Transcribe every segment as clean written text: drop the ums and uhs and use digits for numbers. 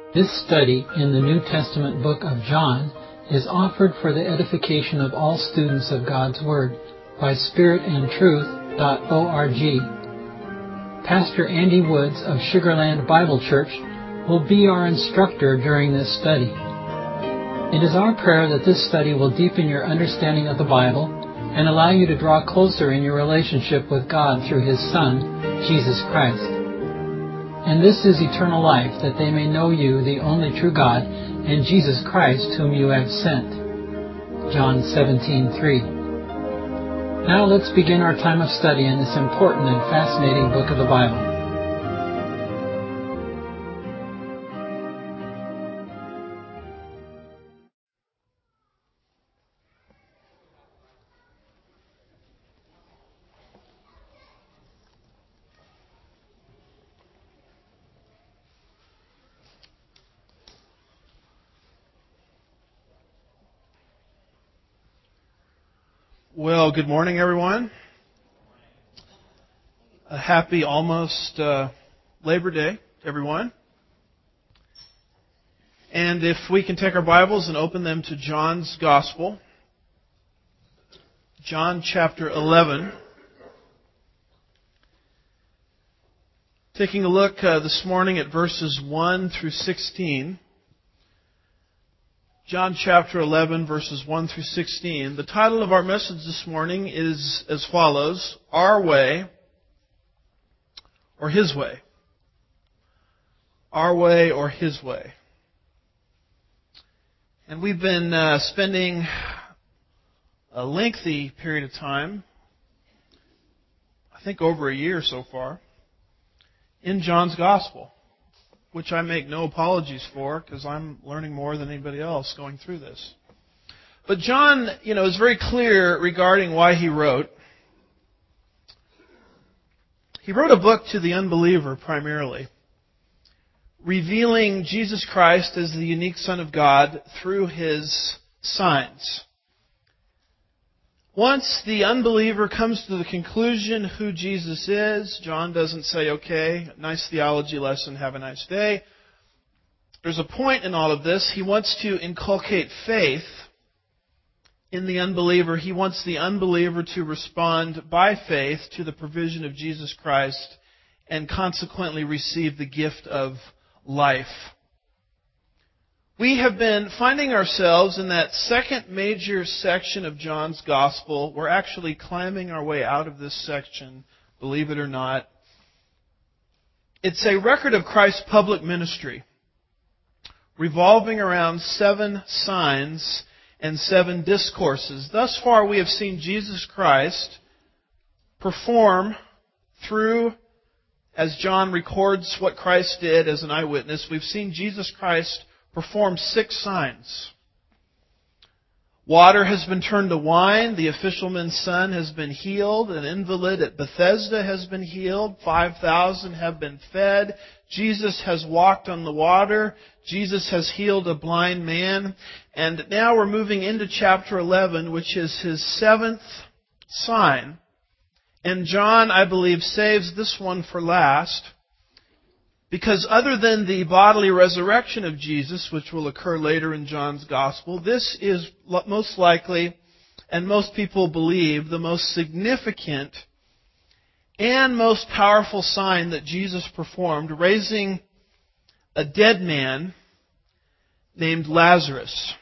This study in the New Testament book of John is offered for the edification of all students of God's Word by spiritandtruth.org. Pastor Andy Woods of Sugarland Bible Church will be our instructor during this study. It is our prayer that this study will deepen your understanding of the Bible and allow you to draw closer in your relationship with God through His Son, Jesus Christ. And this is eternal life, that they may know you, the only true God, and Jesus Christ, whom you have sent. John 17:3. Now let's begin our time of study in this important and fascinating book of the Bible. Well, good morning, everyone. A happy almost Labor Day to everyone. And if we can take our Bibles and open them to John's Gospel, John chapter 11. Taking a look this morning at verses 1 through 16. John chapter 11, verses 1 through 16. The title of our message this morning is as follows: Our Way or His Way. Our Way or His Way. And we've been spending a lengthy period of time, I think over a year so far, in John's Gospel, which I make no apologies for, because I'm learning more than anybody else going through this. But John, is very clear regarding why he wrote. He wrote a book to the unbeliever primarily, revealing Jesus Christ as the unique Son of God through His signs. Once the unbeliever comes to the conclusion who Jesus is, John doesn't say, okay, nice theology lesson, have a nice day. There's a point in all of this. He wants to inculcate faith in the unbeliever. He wants the unbeliever to respond by faith to the provision of Jesus Christ and consequently receive the gift of life. We have been finding ourselves in that second major section of John's Gospel. We're actually climbing our way out of this section, believe it or not. It's a record of Christ's public ministry, revolving around 7 signs and 7 discourses. Thus far, we have seen Jesus Christ perform through, as John records what Christ did as an eyewitness, we've seen Jesus Christ performed 6 signs. Water has been turned to wine. The officialman's son has been healed. An invalid at Bethesda has been healed. 5,000 have been fed. Jesus has walked on the water. Jesus has healed a blind man. And now we're moving into chapter 11, which is His 7th sign. And John, I believe, saves this one for last, because other than the bodily resurrection of Jesus, which will occur later in John's Gospel, this is most likely, and most people believe, the most significant and most powerful sign that Jesus performed, raising a dead man named Lazarus.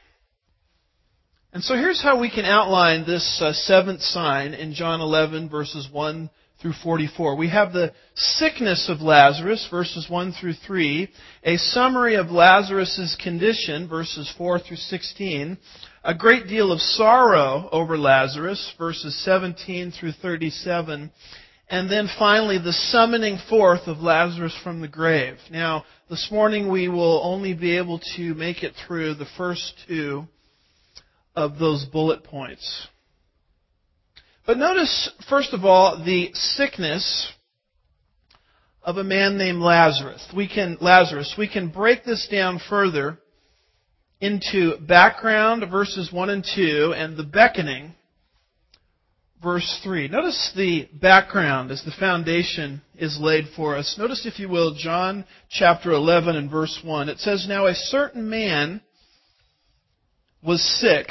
And so here's how we can outline this 7th sign in John 11, verses 1 through 44. We have the sickness of Lazarus, verses 1 through 3, a summary of Lazarus' condition, verses 4 through 16, a great deal of sorrow over Lazarus, verses 17 through 37, and then finally the summoning forth of Lazarus from the grave. Now, this morning we will only be able to make it through the first 2 of those bullet points. But notice, first of all, the sickness of a man named Lazarus. We can break this down further into background, verses 1 and 2, and the beckoning, verse 3. Notice the background as the foundation is laid for us. Notice, if you will, John chapter 11 and verse 1. It says, "Now a certain man was sick,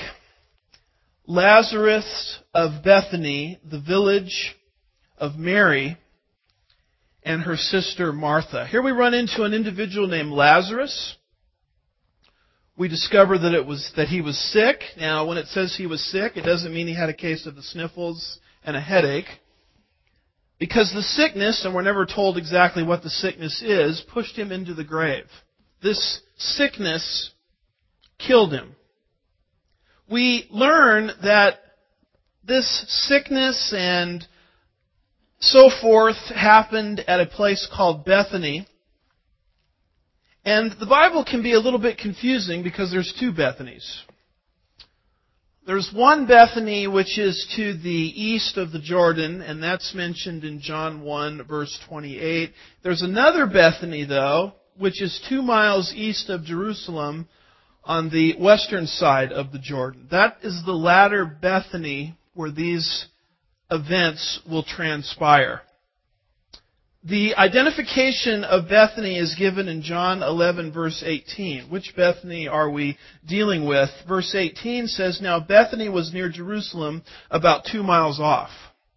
Lazarus of Bethany, the village of Mary, and her sister Martha." Here we run into an individual named Lazarus. We discover that he was sick. Now, when it says he was sick, it doesn't mean he had a case of the sniffles and a headache. Because the sickness, and we're never told exactly what the sickness is, pushed him into the grave. This sickness killed him. We learn that this sickness and so forth happened at a place called Bethany. And the Bible can be a little bit confusing because there's two Bethanies. There's one Bethany which is to the east of the Jordan, and that's mentioned in John 1, verse 28. There's another Bethany, though, which is 2 miles east of Jerusalem on the western side of the Jordan. That is the latter Bethany where these events will transpire. The identification of Bethany is given in John 11, verse 18. Which Bethany are we dealing with? Verse 18 says, "Now Bethany was near Jerusalem, about 2 miles off."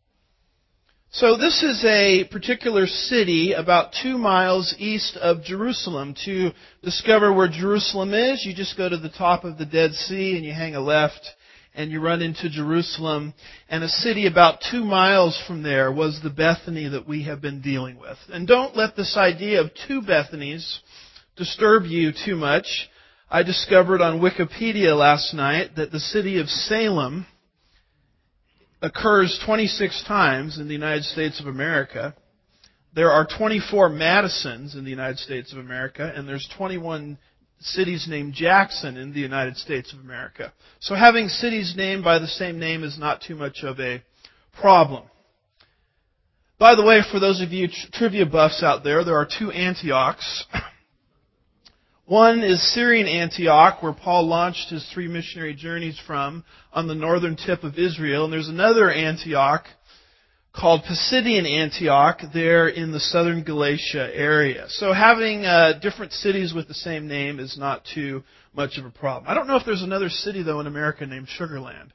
So this is a particular city about 2 miles east of Jerusalem. To discover where Jerusalem is, you just go to the top of the Dead Sea and you hang a left, and you run into Jerusalem. And a city about 2 miles from there was the Bethany that we have been dealing with. And don't let this idea of two Bethanies disturb you too much. I discovered on Wikipedia last night that the city of Salem occurs 26 times in the United States of America. There are 24 Madisons in the United States of America, and there's 21 cities named Jackson in the United States of America. So having cities named by the same name is not too much of a problem. By the way, for those of you trivia buffs out there are two Antiochs. One is Syrian Antioch, where Paul launched his 3 missionary journeys from on the northern tip of Israel. And there's another Antioch called Pisidian Antioch there in the southern Galatia area. So having different cities with the same name is not too much of a problem. I don't know if there's another city, though, in America named Sugar Land.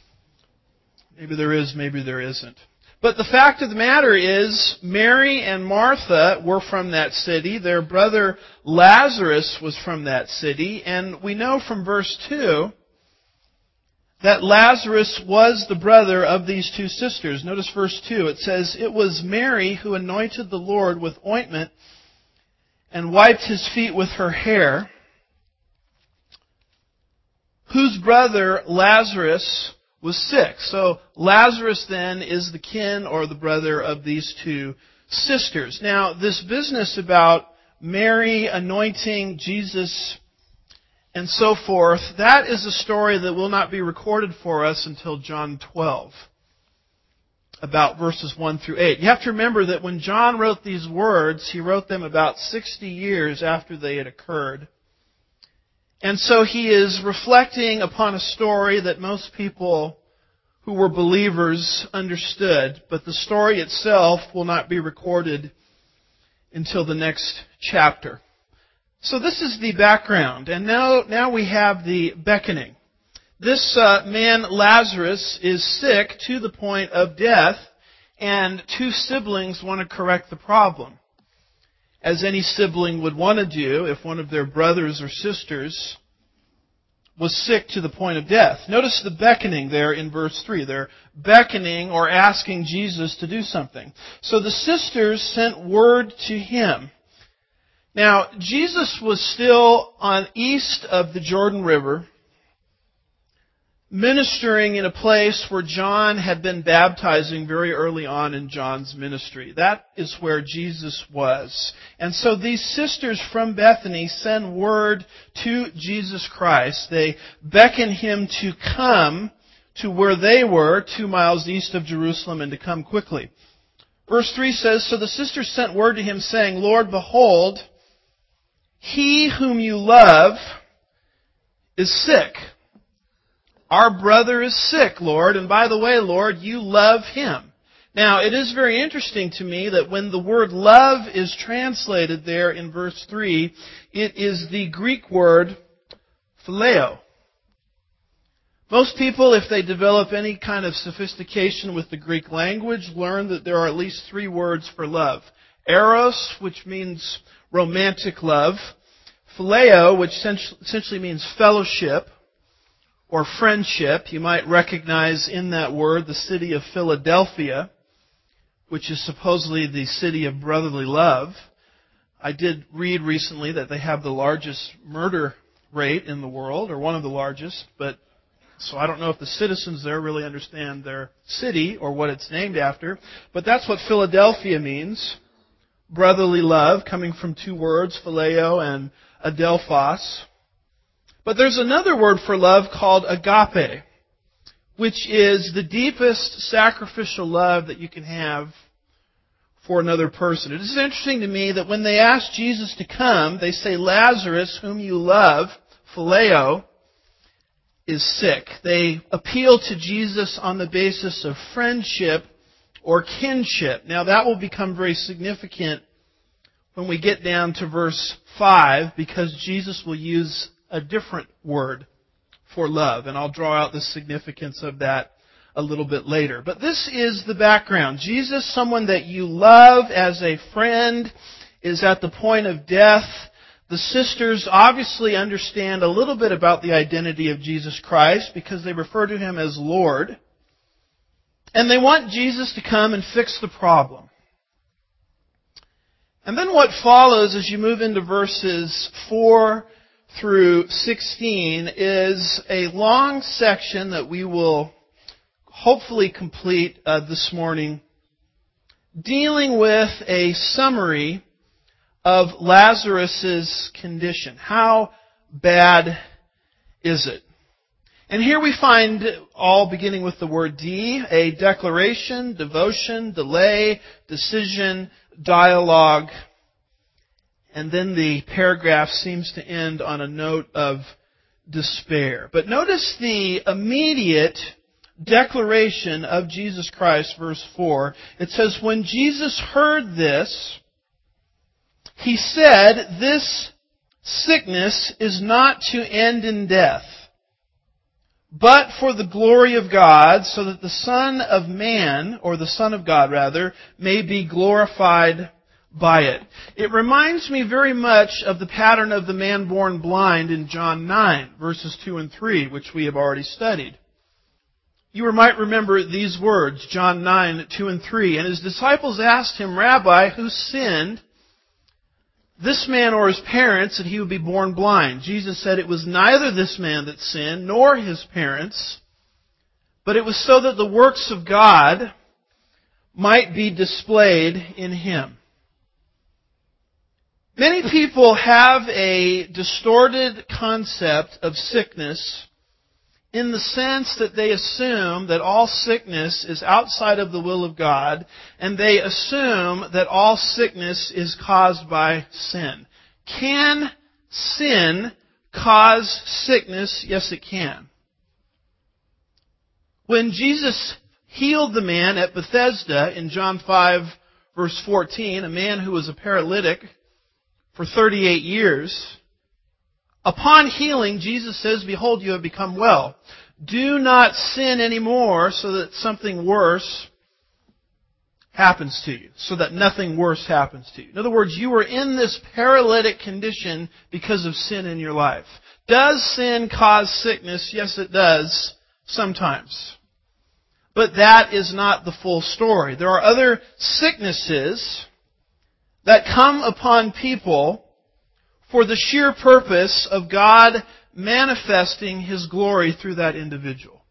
Maybe there is, maybe there isn't. But the fact of the matter is, Mary and Martha were from that city. Their brother Lazarus was from that city. And we know from verse 2 that Lazarus was the brother of these two sisters. Notice verse 2. It says, "It was Mary who anointed the Lord with ointment and wiped his feet with her hair, whose brother Lazarus was sick." So Lazarus then is the kin or the brother of these two sisters. Now, this business about Mary anointing Jesus and so forth, that is a story that will not be recorded for us until John 12, about verses 1 through 8. You have to remember that when John wrote these words, he wrote them about 60 years after they had occurred. And so he is reflecting upon a story that most people who were believers understood, but the story itself will not be recorded until the next chapter. So this is the background, and now we have the beckoning. This man, Lazarus, is sick to the point of death, and two siblings want to correct the problem, as any sibling would want to do if one of their brothers or sisters was sick to the point of death. Notice the beckoning there in verse 3. They're beckoning or asking Jesus to do something. So the sisters sent word to him. Now, Jesus was still on east of the Jordan River, ministering in a place where John had been baptizing very early on in John's ministry. That is where Jesus was. And so these sisters from Bethany send word to Jesus Christ. They beckon him to come to where they were, 2 miles east of Jerusalem, and to come quickly. Verse 3 says, "So the sisters sent word to him, saying, 'Lord, behold, he whom you love is sick.'" Our brother is sick, Lord, and by the way, Lord, you love him. Now, it is very interesting to me that when the word love is translated there in verse 3, it is the Greek word phileo. Most people, if they develop any kind of sophistication with the Greek language, learn that there are at least 3 words for love. Eros, which means romantic love. Phileo, which essentially means fellowship or friendship. You might recognize in that word the city of Philadelphia, which is supposedly the city of brotherly love. I did read recently that they have the largest murder rate in the world, or one of the largest, so I don't know if the citizens there really understand their city or what it's named after, but that's what Philadelphia means. Brotherly love, coming from 2 words, phileo and adelphos. But there's another word for love called agape, which is the deepest sacrificial love that you can have for another person. It is interesting to me that when they ask Jesus to come, they say, Lazarus, whom you love, phileo, is sick. They appeal to Jesus on the basis of friendship or kinship. Now that will become very significant when we get down to verse 5, because Jesus will use a different word for love, and I'll draw out the significance of that a little bit later. But this is the background. Jesus, someone that you love as a friend, is at the point of death. The sisters obviously understand a little bit about the identity of Jesus Christ because they refer to Him as Lord. And they want Jesus to come and fix the problem. And then what follows as you move into verses 4 through 16 is a long section that we will hopefully complete this morning, dealing with a summary of Lazarus' condition. How bad is it? And here we find, all beginning with the word D, a declaration, devotion, delay, decision, dialogue, and then the paragraph seems to end on a note of despair. But notice the immediate declaration of Jesus Christ, verse 4. It says, when Jesus heard this, He said, this sickness is not to end in death, but for the glory of God, so that the Son of Man, or the Son of God rather, may be glorified by it. It reminds me very much of the pattern of the man born blind in John 9, verses 2 and 3, which we have already studied. You might remember these words, John 9, 2 and 3. And His disciples asked Him, Rabbi, who sinned, this man or his parents, that he would be born blind? Jesus said it was neither this man that sinned, nor his parents, but it was so that the works of God might be displayed in him. Many people have a distorted concept of sickness in the sense that they assume that all sickness is outside of the will of God, and they assume that all sickness is caused by sin. Can sin cause sickness? Yes, it can. When Jesus healed the man at Bethesda in John 5, verse 14, a man who was a paralytic for 38 years, upon healing, Jesus says, behold, you have become well. Do not sin anymore so that something worse happens to you. So that nothing worse happens to you. In other words, you were in this paralytic condition because of sin in your life. Does sin cause sickness? Yes, it does, sometimes. But that is not the full story. There are other sicknesses that come upon people for the sheer purpose of God manifesting His glory through that individual.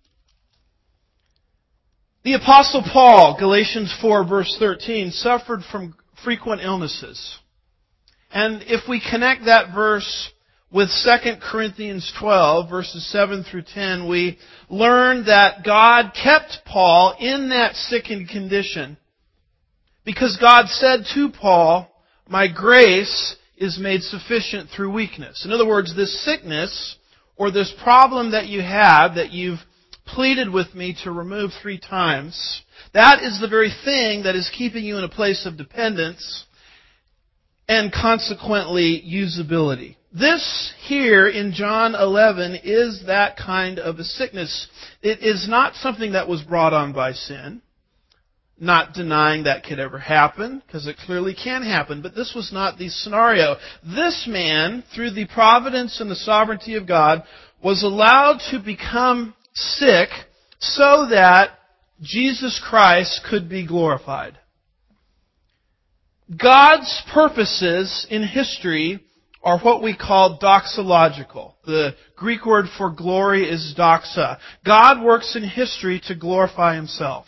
The Apostle Paul, Galatians 4, verse 13, suffered from frequent illnesses. And if we connect that verse with 2 Corinthians 12, verses 7 through 10, we learn that God kept Paul in that sickened condition because God said to Paul, my grace is made sufficient through weakness. In other words, this sickness or this problem that you have that you've pleaded with me to remove 3 times. That is the very thing that is keeping you in a place of dependence and consequently usability. This here in John 11 is that kind of a sickness. It is not something that was brought on by sin. Not denying that could ever happen, because it clearly can happen, but this was not the scenario. This man, through the providence and the sovereignty of God, was allowed to become sick so that Jesus Christ could be glorified. God's purposes in history are what we call doxological. The Greek word for glory is doxa. God works in history to glorify Himself.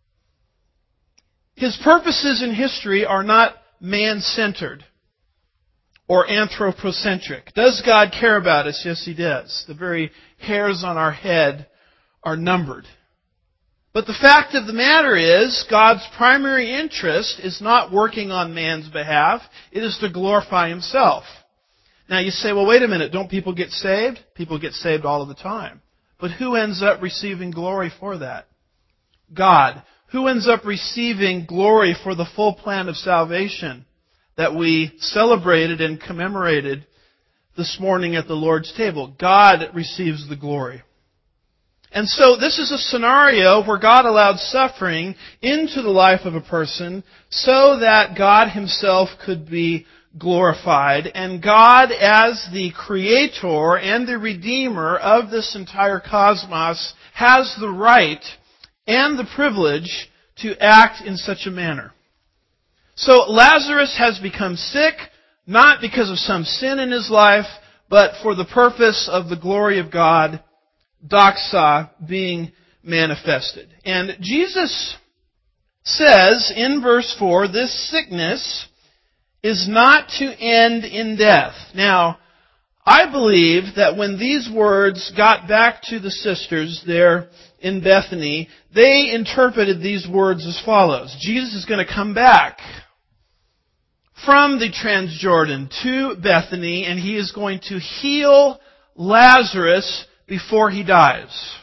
His purposes in history are not man-centered or anthropocentric. Does God care about us? Yes, He does. The very hairs on our head are numbered. But the fact of the matter is, God's primary interest is not working on man's behalf. It is to glorify Himself. Now you say, well, wait a minute, don't people get saved? People get saved all of the time. But who ends up receiving glory for that? God. Who ends up receiving glory for the full plan of salvation that we celebrated and commemorated this morning at the Lord's table? God receives the glory. And so this is a scenario where God allowed suffering into the life of a person so that God Himself could be glorified. And God, as the creator and the redeemer of this entire cosmos, has the right and the privilege to act in such a manner. So Lazarus has become sick, not because of some sin in his life, but for the purpose of the glory of God, doxa, being manifested. And Jesus says in verse 4, this sickness is not to end in death. Now, I believe that when these words got back to the sisters there in Bethany, they interpreted these words as follows. Jesus is going to come back from the Transjordan to Bethany, and He is going to heal Lazarus before he dies.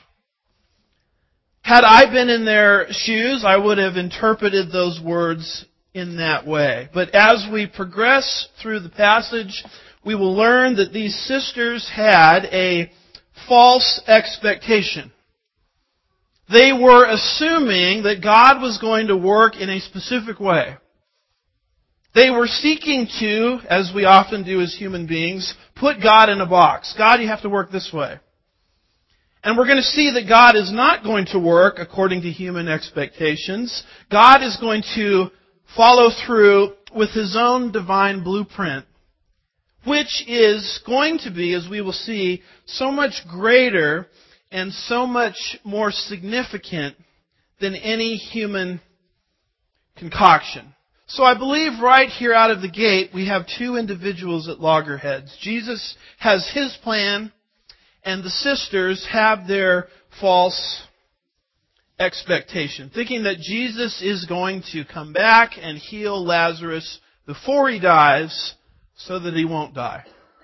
Had I been in their shoes, I would have interpreted those words in that way. But as we progress through the passage, we will learn that these sisters had a false expectation. They were assuming that God was going to work in a specific way. They were seeking to, as we often do as human beings, put God in a box. God, you have to work this way. And we're going to see that God is not going to work according to human expectations. God is going to follow through with His own divine blueprint, which is going to be, as we will see, so much greater and so much more significant than any human concoction. So I believe right here out of the gate we have 2 individuals at loggerheads. Jesus has His plan, and the sisters have their false expectation, thinking that Jesus is going to come back and heal Lazarus before he dies so that he won't die.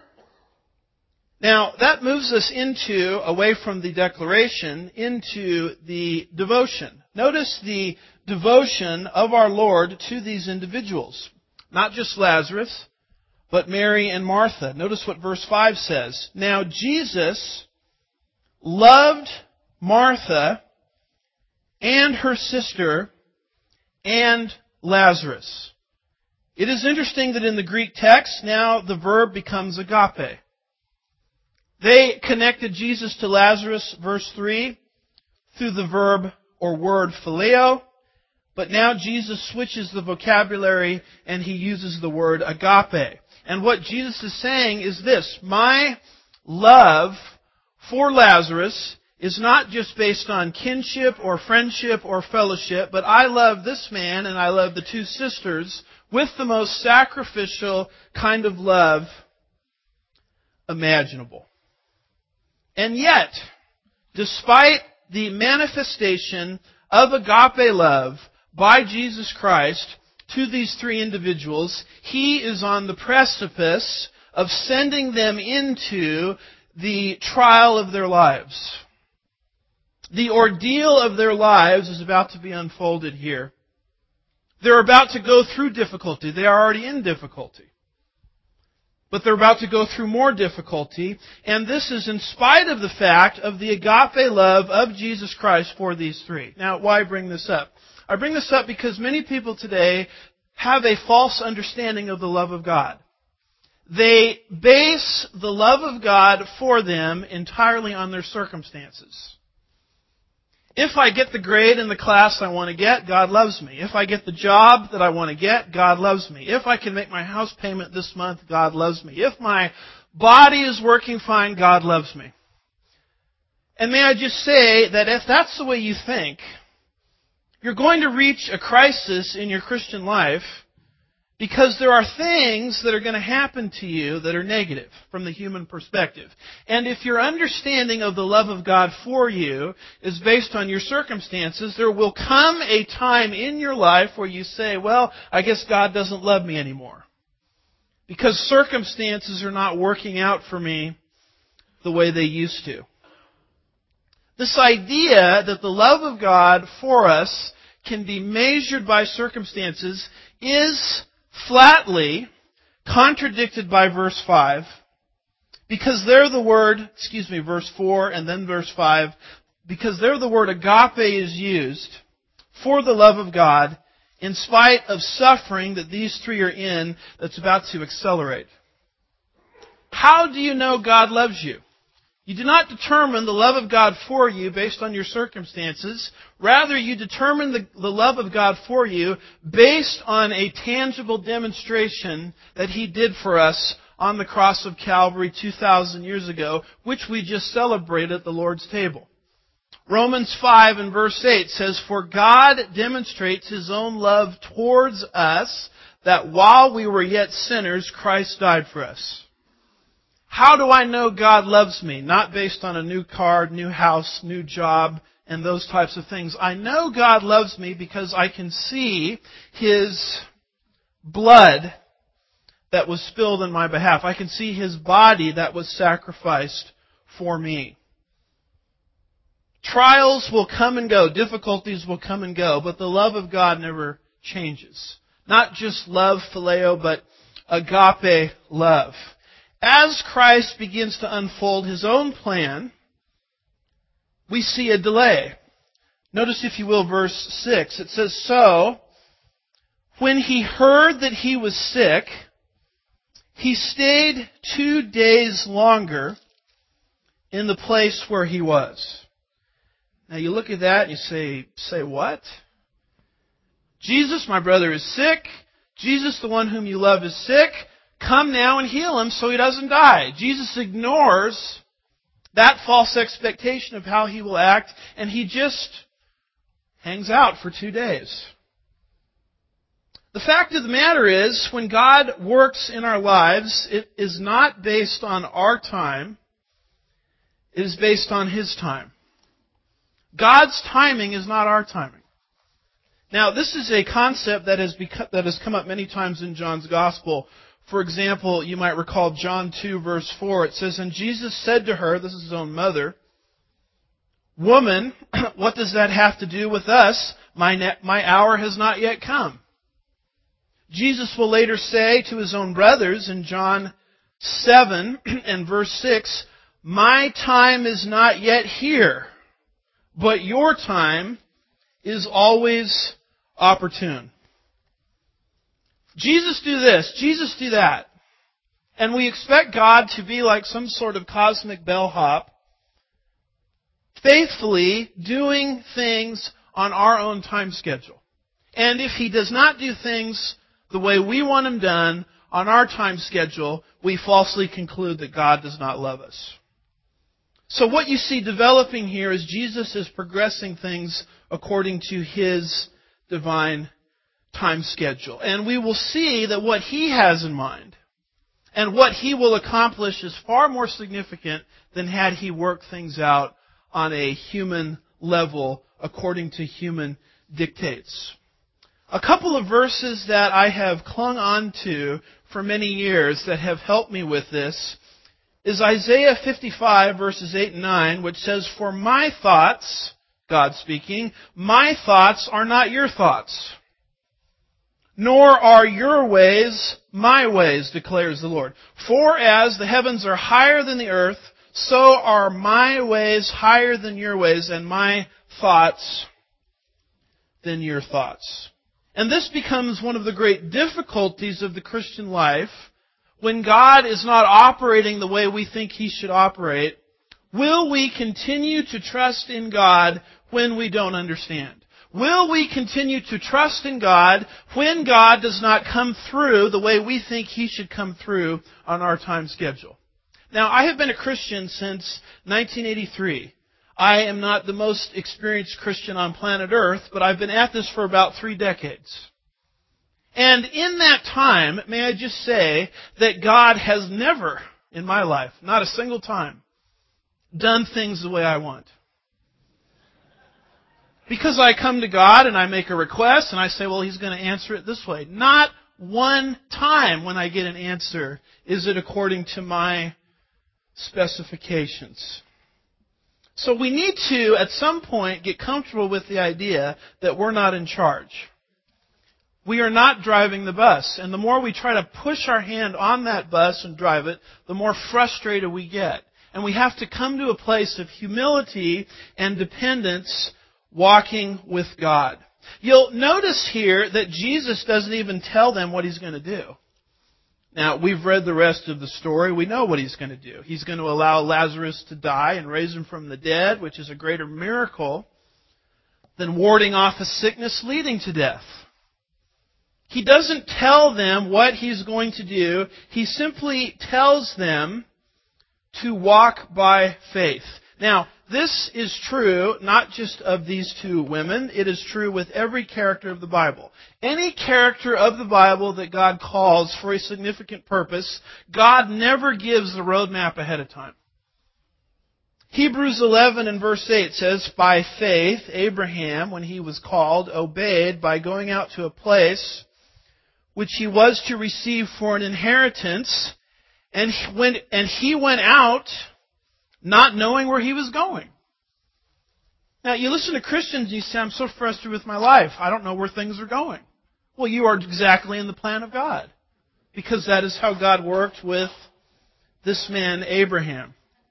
Now, that moves us away from the declaration, into the devotion. Notice the devotion of our Lord to these individuals. Not just Lazarus, but Mary and Martha. Notice what verse 5 says. Now, Jesus loved Martha and her sister and Lazarus. It is interesting that in the Greek text, now the verb becomes agape. They connected Jesus to Lazarus, verse 3, through the verb or word phileo, but now Jesus switches the vocabulary and He uses the word agape. And what Jesus is saying is this: my love for Lazarus is not just based on kinship or friendship or fellowship, but I love this man and I love the 2 sisters with the most sacrificial kind of love imaginable. And yet, despite the manifestation of agape love by Jesus Christ to these 3 individuals, He is on the precipice of sending them into the trial of their lives. The ordeal of their lives is about to be unfolded here. They're about to go through difficulty. They are already in difficulty. But they're about to go through more difficulty. And this is in spite of the fact of the agape love of Jesus Christ for these three. Now, why bring this up? I bring this up because many people today have a false understanding of the love of God. They base the love of God for them entirely on their circumstances. If I get the grade in the class I want to get, God loves me. If I get the job that I want to get, God loves me. If I can make my house payment this month, God loves me. If my body is working fine, God loves me. And may I just say that if that's the way you think, you're going to reach a crisis in your Christian life because there are things that are going to happen to you that are negative from the human perspective. And if your understanding of the love of God for you is based on your circumstances, there will come a time in your life where you say, well, I guess God doesn't love me anymore. Because circumstances are not working out for me the way they used to. This idea that the love of God for us can be measured by circumstances is flatly contradicted by verse 5, because there the word, verse 4 and then verse 5, because there the word agape is used for the love of God in spite of suffering that these three are in that's about to accelerate. How do you know God loves you? You do not determine the love of God for you based on your circumstances. Rather, you determine the love of God for you based on a tangible demonstration that He did for us on the cross of Calvary 2,000 years ago, which we just celebrated at the Lord's table. Romans 5 and verse 8 says, "For God demonstrates His own love towards us, that while we were yet sinners, Christ died for us." How do I know God loves me? Not based on a new car, new house, new job, and those types of things. I know God loves me because I can see His blood that was spilled in my behalf. I can see His body that was sacrificed for me. Trials will come and go. Difficulties will come and go. But the love of God never changes. Not just love, phileo, but agape love. As Christ begins to unfold His own plan, we see a delay. Notice, if you will, verse 6. It says, "So, when He heard that He was sick, He stayed 2 days longer in the place where He was." Now you look at that and you say what? Jesus, my brother, is sick. Jesus, the one whom you love, is sick. Come now and heal him so he doesn't die. Jesus ignores that false expectation of how He will act, and He just hangs out for 2 days. The fact of the matter is, when God works in our lives, it is not based on our time. It is based on His time. God's timing is not our timing. Now, this is a concept that has come up many times in John's Gospel. For example, you might recall John 2, verse 4. It says, "And Jesus said to her," this is His own mother, "Woman, what does that have to do with us? My hour has not yet come." Jesus will later say to His own brothers in John 7 and verse 6, "My time is not yet here, but your time is always opportune." Jesus do this, Jesus do that. And we expect God to be like some sort of cosmic bellhop, faithfully doing things on our own time schedule. And if He does not do things the way we want them done on our time schedule, we falsely conclude that God does not love us. So what you see developing here is Jesus is progressing things according to His divine time schedule. And we will see that what He has in mind and what He will accomplish is far more significant than had He worked things out on a human level according to human dictates. A couple of verses that I have clung on to for many years that have helped me with this is Isaiah 55, verses 8 and 9, which says, "For my thoughts God speaking, my thoughts are not your thoughts, nor are your ways my ways, declares the Lord. For as the heavens are higher than the earth, so are my ways higher than your ways, and my thoughts than your thoughts. And this becomes one of the great difficulties of the Christian life. When God is not operating the way we think He should operate, will we continue to trust in God when we don't understand? Will we continue to trust in God when God does not come through the way we think He should come through on our time schedule? Now, I have been a Christian since 1983. I am not the most experienced Christian on planet Earth, but I've been at this for about 3 decades. And in that time, may I just say that God has never, in my life, not a single time, done things the way I want. Because I come to God and I make a request and I say, well, He's going to answer it this way. Not one time when I get an answer is it according to my specifications. So we need to, at some point, get comfortable with the idea that we're not in charge. We are not driving the bus. And the more we try to push our hand on that bus and drive it, the more frustrated we get. And we have to come to a place of humility and dependence walking with God. You'll notice here that Jesus doesn't even tell them what He's going to do. Now, we've read the rest of the story. We know what He's going to do. He's going to allow Lazarus to die and raise him from the dead, which is a greater miracle than warding off a sickness leading to death. He doesn't tell them what He's going to do. He simply tells them to walk by faith. Now, this is true not just of these 2 women. It is true with every character of the Bible. Any character of the Bible that God calls for a significant purpose, God never gives the roadmap ahead of time. Hebrews 11 and verse 8 says, by faith, Abraham, when he was called, obeyed by going out to a place which he was to receive for an inheritance, and he went out not knowing where he was going. Now, you listen to Christians and you say, I'm so frustrated with my life. I don't know where things are going. Well, you are exactly in the plan of God. Because that is how God worked with this man, Abraham.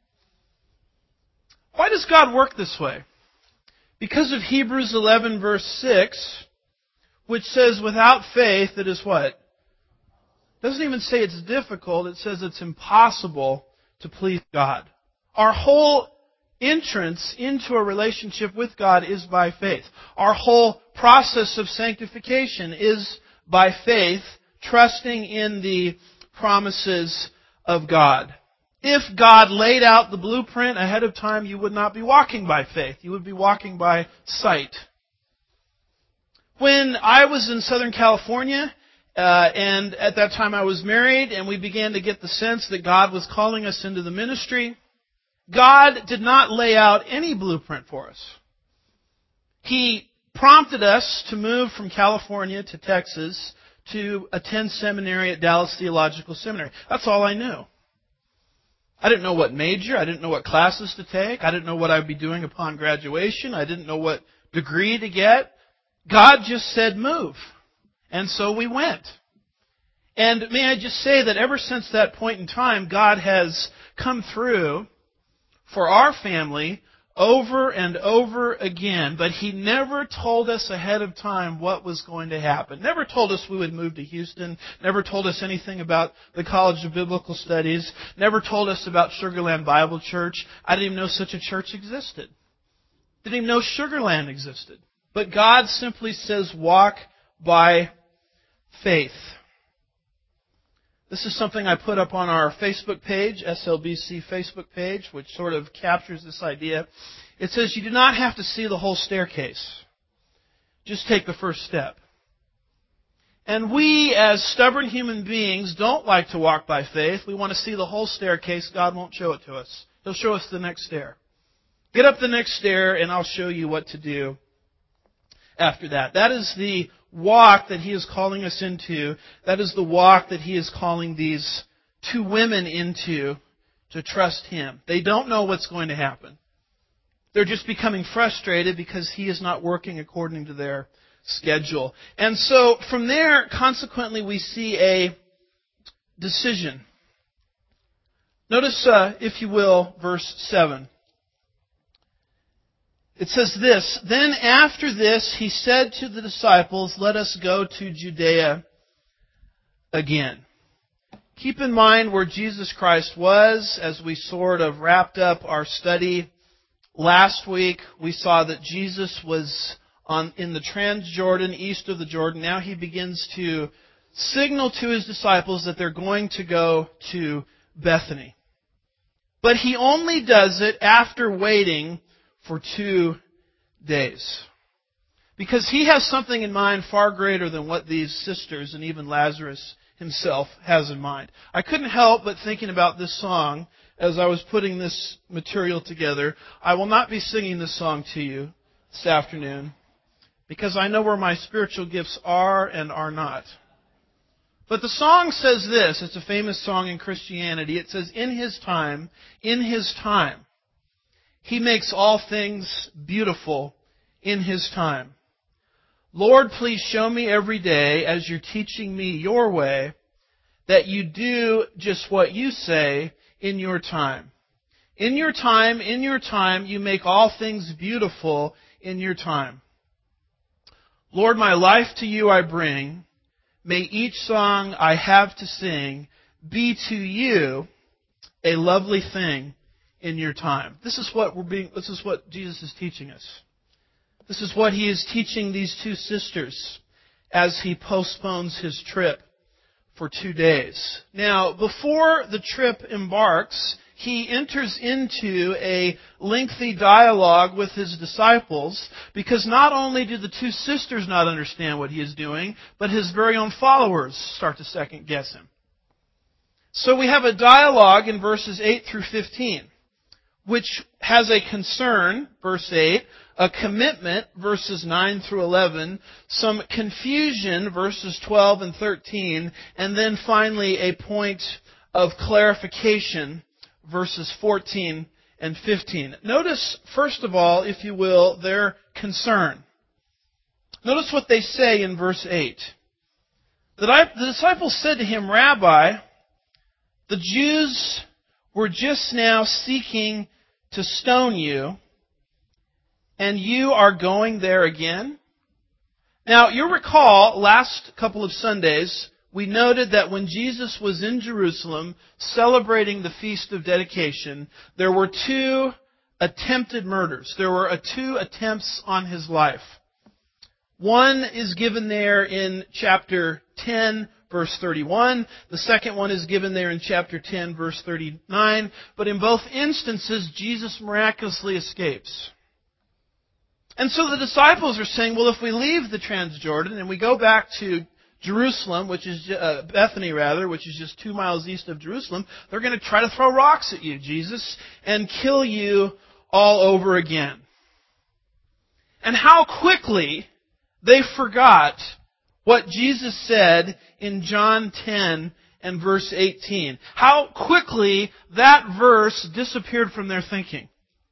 Why does God work this way? Because of Hebrews 11 verse 6, which says, without faith, it is what? It doesn't even say it's difficult. It says it's impossible to please God. Our whole entrance into a relationship with God is by faith. Our whole process of sanctification is by faith, trusting in the promises of God. If God laid out the blueprint ahead of time, you would not be walking by faith. You would be walking by sight. When I was in Southern California, and at that time I was married, and we began to get the sense that God was calling us into the ministry, God did not lay out any blueprint for us. He prompted us to move from California to Texas to attend seminary at Dallas Theological Seminary. That's all I knew. I didn't know what major. I didn't know what classes to take. I didn't know what I'd be doing upon graduation. I didn't know what degree to get. God just said move. And so we went. And may I just say that ever since that point in time, God has come through for our family over and over again, but He never told us ahead of time what was going to happen. Never told us we would move to Houston. Never told us anything about the College of Biblical Studies. Never told us about Sugarland Bible Church. I didn't even know such a church existed. Didn't even know Sugarland existed. But God simply says, walk by faith. This is something I put up on our Facebook page, SLBC Facebook page, which sort of captures this idea. It says you do not have to see the whole staircase. Just take the first step. And we, as stubborn human beings, don't like to walk by faith. We want to see the whole staircase. God won't show it to us. He'll show us the next stair. Get up the next stair, and I'll show you what to do after that. That is the walk that He is calling us into. That is the walk that He is calling these 2 women into, to trust Him. They don't know what's going to happen. They're just becoming frustrated because He is not working according to their schedule. And so from there, consequently, we see a decision. Notice, if you will, verse 7. It says this, "Then after this He said to the disciples, 'Let us go to Judea again.'" Keep in mind where Jesus Christ was as we sort of wrapped up our study. Last week we saw that Jesus was in the Transjordan, east of the Jordan. Now He begins to signal to His disciples that they're going to go to Bethany. But He only does it after waiting for 2 days. Because He has something in mind far greater than what these sisters and even Lazarus himself has in mind. I couldn't help but thinking about this song as I was putting this material together. I will not be singing this song to you this afternoon because I know where my spiritual gifts are and are not. But the song says this. It's a famous song in Christianity. It says, in His time, He makes all things beautiful in His time. Lord, please show me every day as You're teaching me Your way that You do just what You say in Your time. In Your time, You make all things beautiful in Your time. Lord, my life to You I bring. May each song I have to sing be to You a lovely thing in Your time. This is what Jesus is teaching us. This is what He is teaching these two sisters as He postpones His trip for 2 days. Now, before the trip embarks, He enters into a lengthy dialogue with His disciples because not only do the two sisters not understand what He is doing, but His very own followers start to second guess Him. So we have a dialogue in verses 8 through 15, which has a concern, verse 8, a commitment, verses 9 through 11, some confusion, verses 12 and 13, and then finally a point of clarification, verses 14 and 15. Notice, first of all, if you will, their concern. Notice what they say in verse 8. The disciples said to Him, "Rabbi, the Jews were just now seeking to stone You, and You are going there again?" Now, you'll recall, last couple of Sundays, we noted that when Jesus was in Jerusalem celebrating the Feast of Dedication, there were 2 attempted murders. There were 2 attempts on His life. One is given there in chapter 10, verse 31. The second one is given there in chapter 10, verse 39. But in both instances, Jesus miraculously escapes. And so the disciples are saying, well, if we leave the Transjordan and we go back to Jerusalem, which is Bethany rather, which is just 2 miles east of Jerusalem, they're going to try to throw rocks at You, Jesus, and kill You all over again. And how quickly they forgot what Jesus said in John 10 and verse 18. How quickly that verse disappeared from their thinking.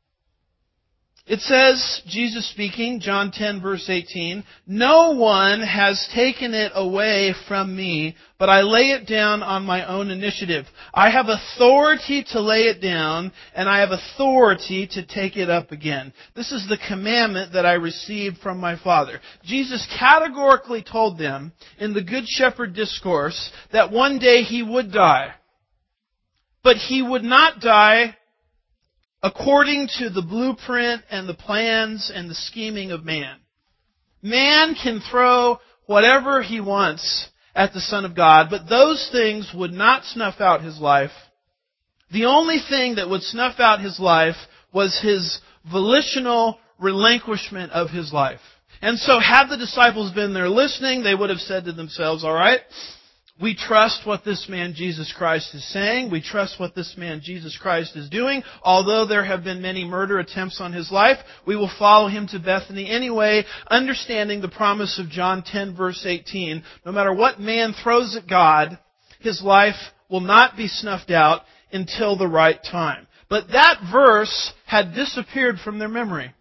It says, Jesus speaking, John 10 verse 18, "No one has taken it away from Me, but I lay it down on my own initiative. I have authority to lay it down, and I have authority to take it up again. This is the commandment that I received from my Father." Jesus categorically told them in the Good Shepherd discourse that one day He would die. But He would not die according to the blueprint and the plans and the scheming of man. Man can throw whatever he wants at the Son of God, but those things would not snuff out His life. The only thing that would snuff out His life was His volitional relinquishment of His life. And so had the disciples been there listening, they would have said to themselves, all right, we trust what this man Jesus Christ is saying. We trust what this man Jesus Christ is doing. Although there have been many murder attempts on His life, we will follow Him to Bethany anyway, understanding the promise of John 10 verse 18. No matter what man throws at God, his life will not be snuffed out until the right time. But that verse had disappeared from their memory.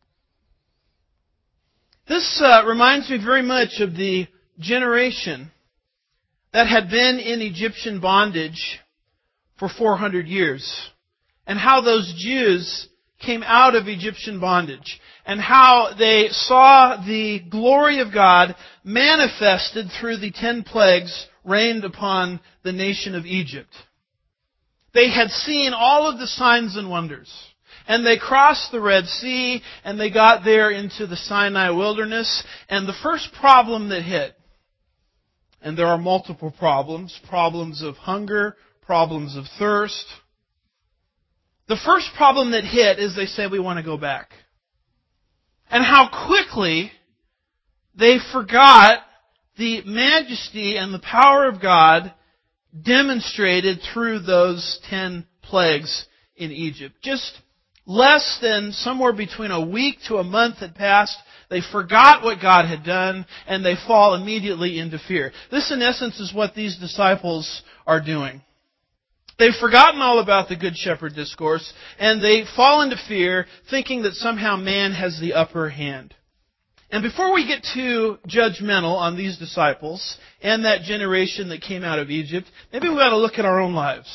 This reminds me very much of the generation that had been in Egyptian bondage for 400 years, and how those Jews came out of Egyptian bondage, and how they saw the glory of God manifested through the 10 plagues rained upon the nation of Egypt. They had seen all of the signs and wonders, and they crossed the Red Sea, and they got there into the Sinai wilderness, and the first problem that hit, and there are multiple problems of hunger, problems of thirst. The first problem that hit is they said, we want to go back. And how quickly they forgot the majesty and the power of God demonstrated through those 10 plagues in Egypt. Just less than somewhere between a week to a month had passed. They forgot what God had done, and they fall immediately into fear. This, in essence, is what these disciples are doing. They've forgotten all about the Good Shepherd discourse, and they fall into fear, thinking that somehow man has the upper hand. And before we get too judgmental on these disciples and that generation that came out of Egypt, maybe we ought to look at our own lives.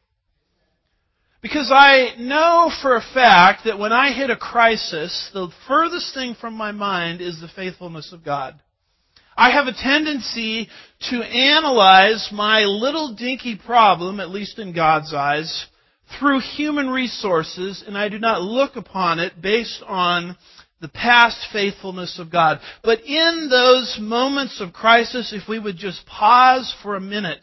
Because I know for a fact that when I hit a crisis, the furthest thing from my mind is the faithfulness of God. I have a tendency to analyze my little dinky problem, at least in God's eyes, through human resources, and I do not look upon it based on the past faithfulness of God. But in those moments of crisis, if we would just pause for a minute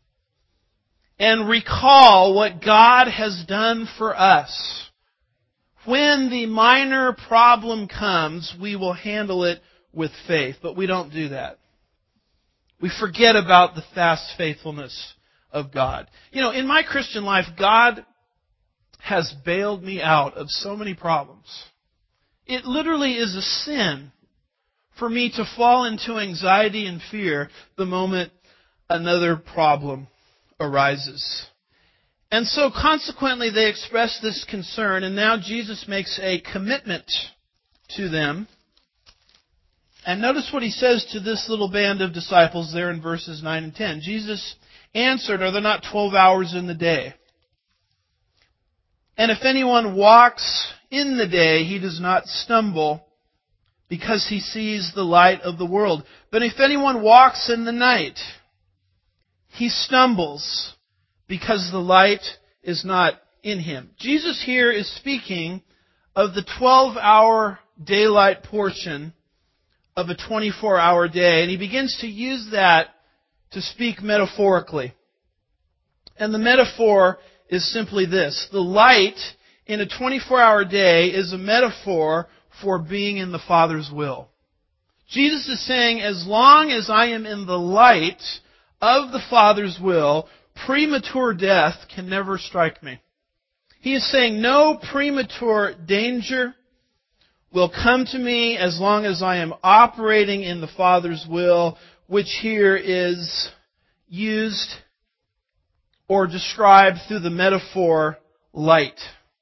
and recall what God has done for us, when the minor problem comes, we will handle it with faith. But we don't do that. We forget about the past faithfulness of God. You know, in my Christian life, God has bailed me out of so many problems. It literally is a sin for me to fall into anxiety and fear the moment another problem arises. And so consequently they express this concern, and now Jesus makes a commitment to them. And notice what He says to this little band of disciples there in verses 9 and 10. Jesus answered, are there not 12 hours in the day? And if anyone walks in the day, he does not stumble, because he sees the light of the world. But if anyone walks in the night, he stumbles, because the light is not in him. Jesus here is speaking of the 12-hour daylight portion of a 24-hour day, and He begins to use that to speak metaphorically. And the metaphor is simply this. The light in a 24-hour day is a metaphor for being in the Father's will. Jesus is saying, as long as I am in the light of the Father's will, premature death can never strike me. He is saying no premature danger will come to me as long as I am operating in the Father's will, which here is used or described through the metaphor light.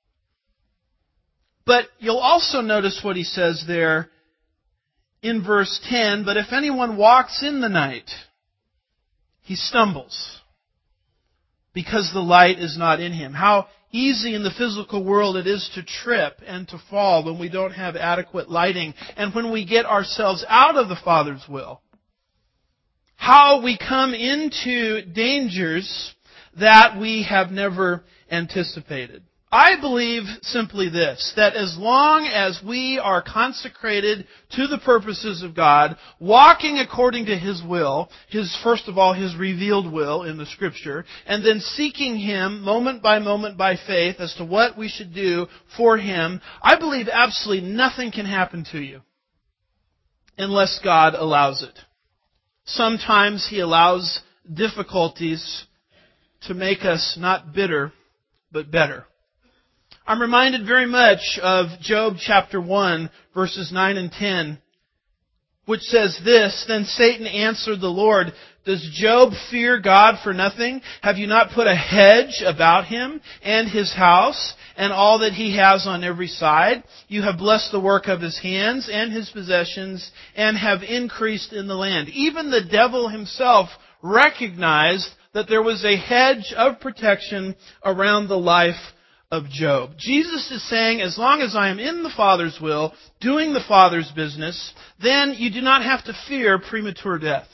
But you'll also notice what He says there in verse 10, but if anyone walks in the night, he stumbles, because the light is not in him. How easy in the physical world it is to trip and to fall when we don't have adequate lighting, and when we get ourselves out of the Father's will. How we come into dangers that we have never anticipated. I believe simply this, that as long as we are consecrated to the purposes of God, walking according to His will, first of all, His revealed will in the Scripture, and then seeking Him moment by faith as to what we should do for Him, I believe absolutely nothing can happen to you unless God allows it. Sometimes He allows difficulties to make us not bitter, but better. I'm reminded very much of Job chapter 1, verses 9 and 10, which says this, "Then Satan answered the Lord, 'Does Job fear God for nothing? Have you not put a hedge about him and his house and all that he has on every side? You have blessed the work of his hands and his possessions and have increased in the land.'" Even the devil himself recognized that there was a hedge of protection around the life of Job. Jesus is saying, as long as I am in the Father's will, doing the Father's business, then you do not have to fear premature death.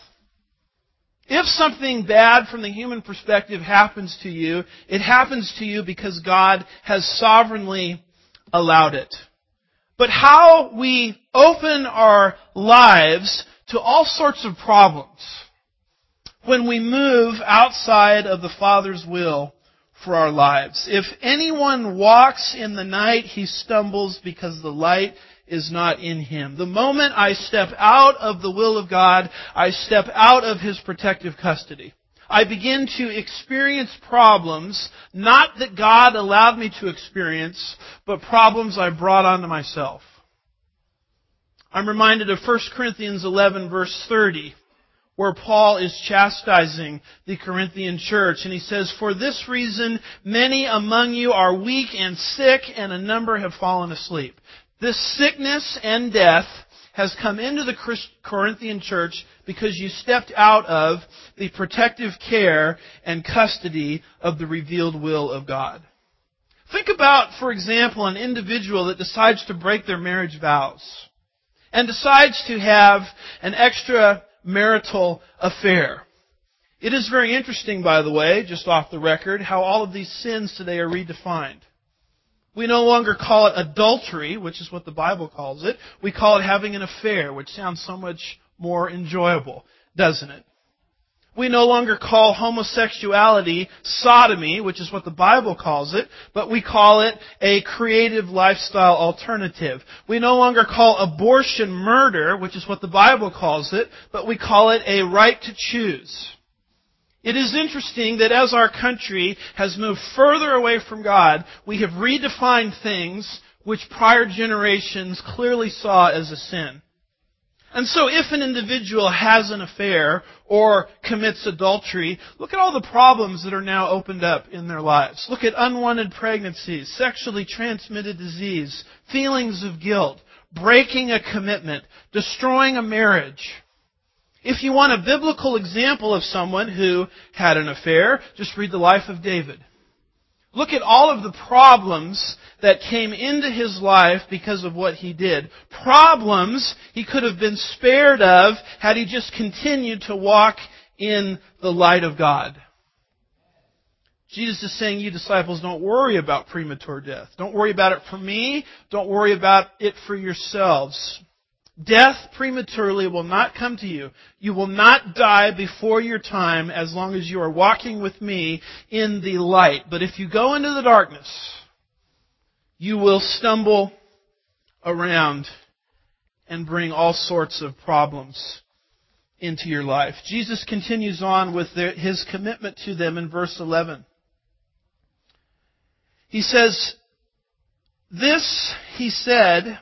If something bad from the human perspective happens to you, it happens to you because God has sovereignly allowed it. But how we open our lives to all sorts of problems when we move outside of the Father's will for our lives. "If anyone walks in the night, he stumbles because the light is not in him." The moment I step out of the will of God, I step out of His protective custody. I begin to experience problems, not that God allowed me to experience, but problems I brought onto myself. I'm reminded of 1 Corinthians 11, verse 30. Where Paul is chastising the Corinthian church. And he says, "For this reason, many among you are weak and sick, and a number have fallen asleep." This sickness and death has come into the Corinthian church because you stepped out of the protective care and custody of the revealed will of God. Think about, for example, an individual that decides to break their marriage vows and decides to have an extramarital affair. It is very interesting, by the way, just off the record, how all of these sins today are redefined. We no longer call it adultery, which is what the Bible calls it. We call it having an affair, which sounds so much more enjoyable, doesn't it? We no longer call homosexuality sodomy, which is what the Bible calls it, but we call it a creative lifestyle alternative. We no longer call abortion murder, which is what the Bible calls it, but we call it a right to choose. It is interesting that as our country has moved further away from God, we have redefined things which prior generations clearly saw as a sin. And so if an individual has an affair or commits adultery, look at all the problems that are now opened up in their lives. Look at unwanted pregnancies, sexually transmitted disease, feelings of guilt, breaking a commitment, destroying a marriage. If you want a biblical example of someone who had an affair, just read the life of David. Look at all of the problems that came into his life because of what he did. Problems he could have been spared of had he just continued to walk in the light of God. Jesus is saying, you disciples, don't worry about premature death. Don't worry about it for me. Don't worry about it for yourselves. Death prematurely will not come to you. You will not die before your time as long as you are walking with me in the light. But if you go into the darkness, you will stumble around and bring all sorts of problems into your life. Jesus continues on with His commitment to them in verse 11. He says, "This He said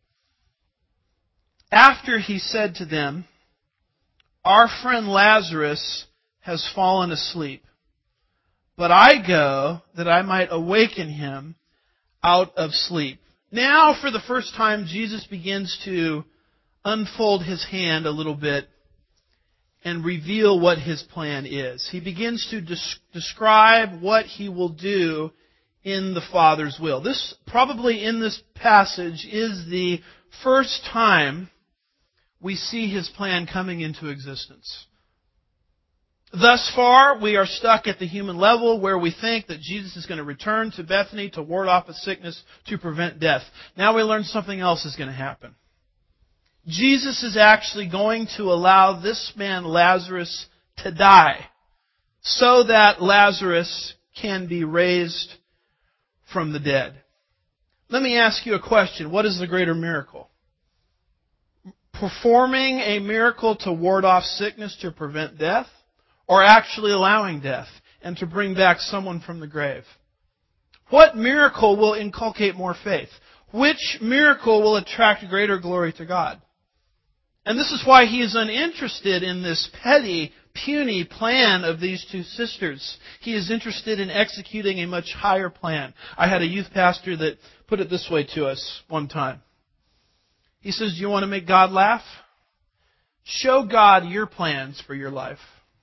after He said to them, 'Our friend Lazarus has fallen asleep, but I go that I might awaken him out of sleep.'" Now, for the first time, Jesus begins to unfold His hand a little bit and reveal what His plan is. He begins to describe what He will do in the Father's will. This, probably in this passage, is the first time we see His plan coming into existence. Thus far, we are stuck at the human level where we think that Jesus is going to return to Bethany to ward off a sickness to prevent death. Now we learn something else is going to happen. Jesus is actually going to allow this man Lazarus to die so that Lazarus can be raised from the dead. Let me ask you a question. What is the greater miracle? Performing a miracle to ward off sickness to prevent death, or actually allowing death and to bring back someone from the grave? What miracle will inculcate more faith? Which miracle will attract greater glory to God? And this is why he is uninterested in this petty, puny plan of these two sisters. He is interested in executing a much higher plan. I had a youth pastor that put it this way to us one time. He says, "Do you want to make God laugh? Show God your plans for your life."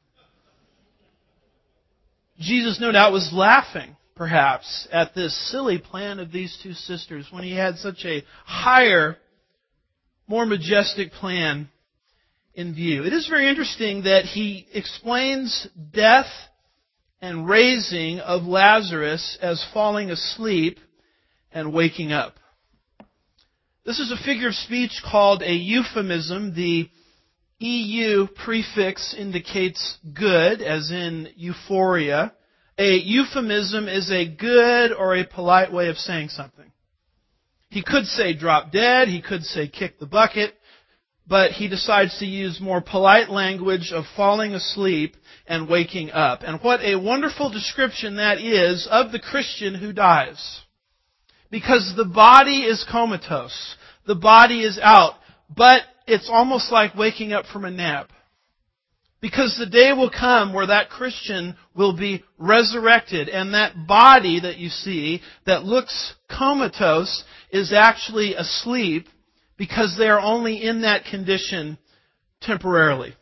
Jesus, no doubt, was laughing, perhaps, at this silly plan of these two sisters when he had such a higher, more majestic plan in view. It is very interesting that he explains death and raising of Lazarus as falling asleep and waking up. This is a figure of speech called a euphemism. The EU prefix indicates good, as in euphoria. A euphemism is a good or a polite way of saying something. He could say drop dead, he could say kick the bucket, but he decides to use more polite language of falling asleep and waking up. And what a wonderful description that is of the Christian who dies. Because the body is comatose. The body is out. But it's almost like waking up from a nap. Because the day will come where that Christian will be resurrected. And that body that you see that looks comatose is actually asleep because they are only in that condition temporarily.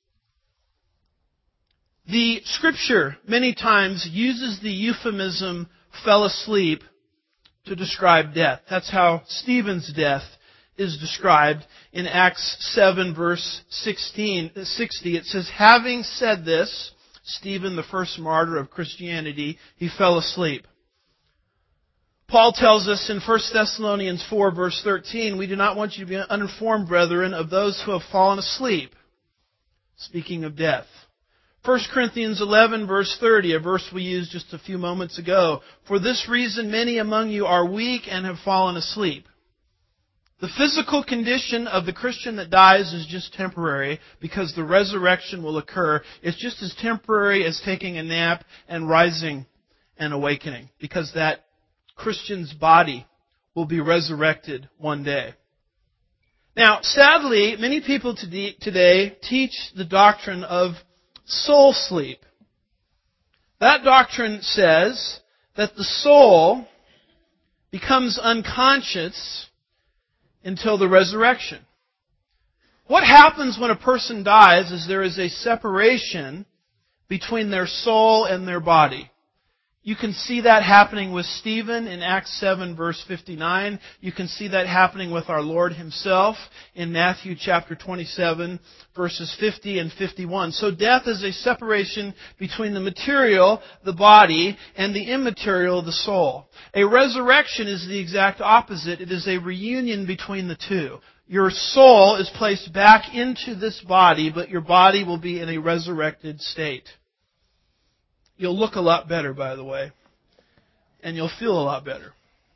The Scripture many times uses the euphemism fell asleep to describe death. That's how Stephen's death is described in Acts 7 verse 60. It says, "Having said this," Stephen, the first martyr of Christianity, "he fell asleep." Paul tells us in 1 Thessalonians 4 verse 13, "We do not want you to be uninformed, brethren, of those who have fallen asleep." Speaking of death. 1 Corinthians 11 verse 30, a verse we used just a few moments ago. "For this reason many among you are weak and have fallen asleep." The physical condition of the Christian that dies is just temporary because the resurrection will occur. It's just as temporary as taking a nap and rising and awakening because that Christian's body will be resurrected one day. Now, sadly, many people today teach the doctrine of soul sleep. That doctrine says that the soul becomes unconscious until the resurrection. What happens when a person dies is there is a separation between their soul and their body. You can see that happening with Stephen in Acts 7 verse 59. You can see that happening with our Lord Himself in Matthew chapter 27 verses 50 and 51. So death is a separation between the material, the body, and the immaterial, the soul. A resurrection is the exact opposite. It is a reunion between the two. Your soul is placed back into this body, but your body will be in a resurrected state. You'll look a lot better, by the way. And you'll feel a lot better.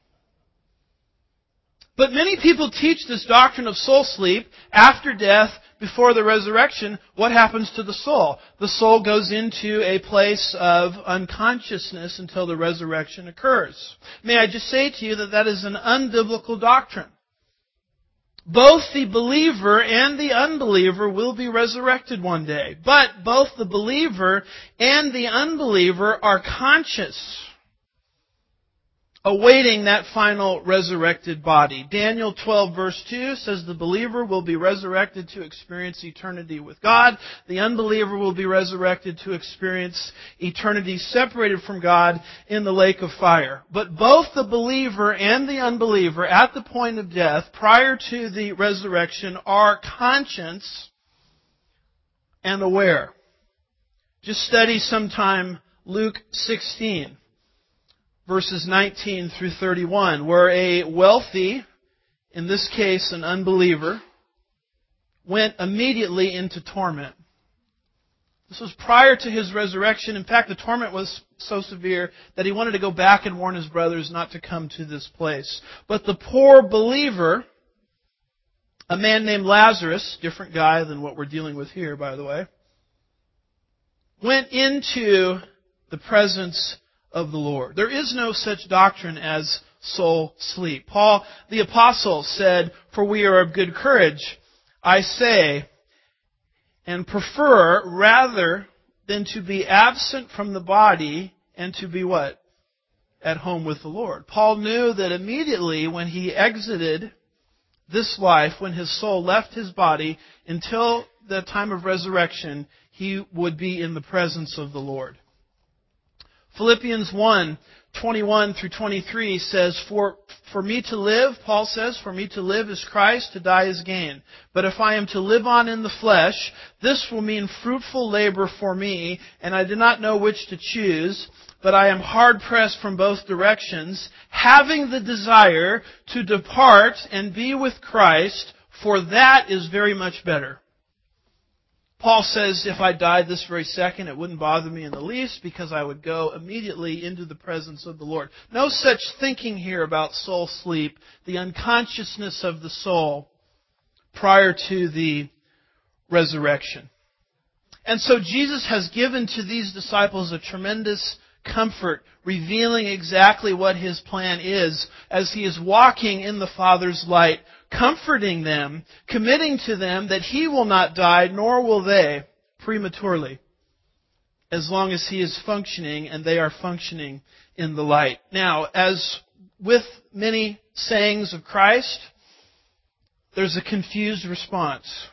But many people teach this doctrine of soul sleep after death, before the resurrection. What happens to the soul? The soul goes into a place of unconsciousness until the resurrection occurs. May I just say to you that that is an unbiblical doctrine. Both the believer and the unbeliever will be resurrected one day. But both the believer and the unbeliever are conscious, awaiting that final resurrected body. Daniel 12 verse 2 says the believer will be resurrected to experience eternity with God. The unbeliever will be resurrected to experience eternity separated from God in the lake of fire. But both the believer and the unbeliever at the point of death, prior to the resurrection, are conscious and aware. Just study sometime Luke 16. Verses 19 through 31, where a wealthy, in this case an unbeliever, went immediately into torment. This was prior to his resurrection. In fact, the torment was so severe that he wanted to go back and warn his brothers not to come to this place. But the poor believer, a man named Lazarus, different guy than what we're dealing with here, by the way, went into the presence of the Lord. There is no such doctrine as soul sleep. Paul, the apostle, said, "For we are of good courage. I say, and prefer rather than to be absent from the body and to be what? At home with the Lord. Paul knew that immediately when he exited this life, when his soul left his body, until the time of resurrection, he would be in the presence of the Lord. Philippians 1:21 through 23 says, For me to live, Paul says, for me to live is Christ, to die is gain. But if I am to live on in the flesh, this will mean fruitful labor for me, and I do not know which to choose, but I am hard-pressed from both directions, having the desire to depart and be with Christ, for that is very much better. Paul says, if I died this very second, it wouldn't bother me in the least, because I would go immediately into the presence of the Lord. No such thinking here about soul sleep, the unconsciousness of the soul prior to the resurrection. And so Jesus has given to these disciples a tremendous comfort, revealing exactly what His plan is as He is walking in the Father's light, comforting them, committing to them that He will not die, nor will they prematurely, as long as He is functioning and they are functioning in the light. Now, as with many sayings of Christ, there's a confused response.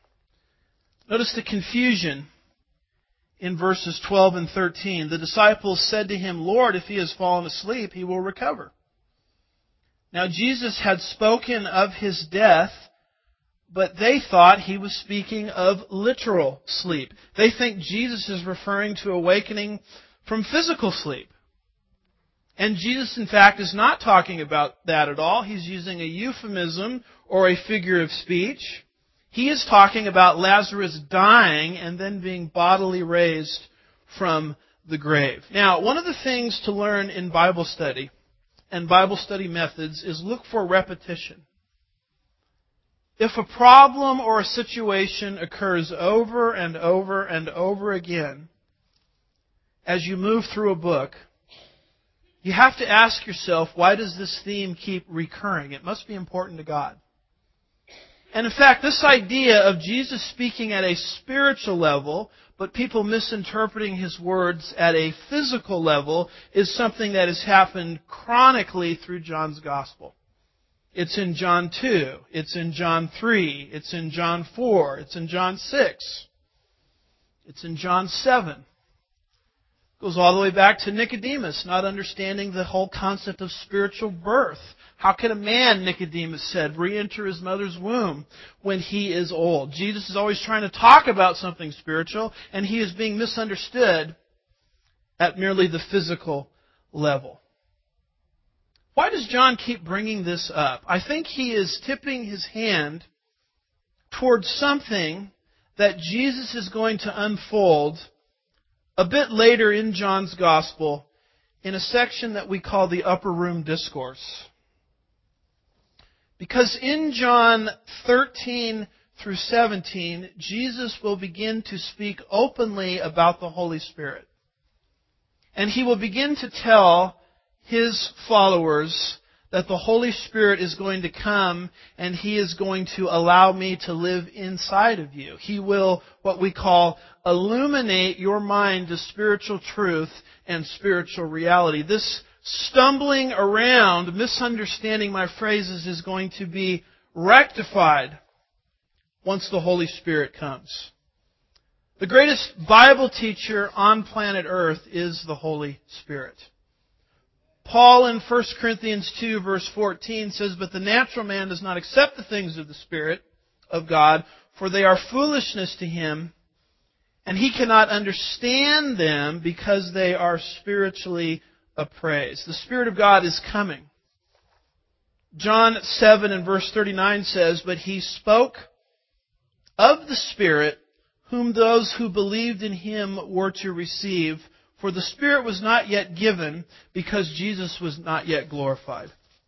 Notice the confusion in verses 12 and 13. The disciples said to Him, Lord, if he has fallen asleep, he will recover. Now, Jesus had spoken of His death, but they thought He was speaking of literal sleep. They think Jesus is referring to awakening from physical sleep. And Jesus, in fact, is not talking about that at all. He's using a euphemism or a figure of speech. He is talking about Lazarus dying and then being bodily raised from the grave. Now, one of the things to learn in Bible study and Bible study methods is look for repetition. If a problem or a situation occurs over and over and over again as you move through a book, you have to ask yourself, why does this theme keep recurring? It must be important to God. And in fact, this idea of Jesus speaking at a spiritual level, but people misinterpreting His words at a physical level, is something that has happened chronically through John's Gospel. It's in John 2, it's in John 3, it's in John 4, it's in John 6, it's in John 7. Goes all the way back to Nicodemus, not understanding the whole concept of spiritual birth. How can a man, Nicodemus said, re-enter his mother's womb when he is old? Jesus is always trying to talk about something spiritual, and He is being misunderstood at merely the physical level. Why does John keep bringing this up? I think he is tipping his hand towards something that Jesus is going to unfold a bit later in John's Gospel in a section that we call the Upper Room Discourse. Because in John 13 through 17, Jesus will begin to speak openly about the Holy Spirit. And He will begin to tell His followers that the Holy Spirit is going to come and He is going to allow me to live inside of you. He will, what we call, illuminate your mind to spiritual truth and spiritual reality. This stumbling around, misunderstanding my phrases is going to be rectified once the Holy Spirit comes. The greatest Bible teacher on planet Earth is the Holy Spirit. Paul in 1 Corinthians 2 verse 14 says, But the natural man does not accept the things of the Spirit of God, for they are foolishness to him, and he cannot understand them because they are spiritually appraised. The Spirit of God is coming. John 7 and verse 39 says, But He spoke of the Spirit, whom those who believed in Him were to receive, for the Spirit was not yet given, because Jesus was not yet glorified.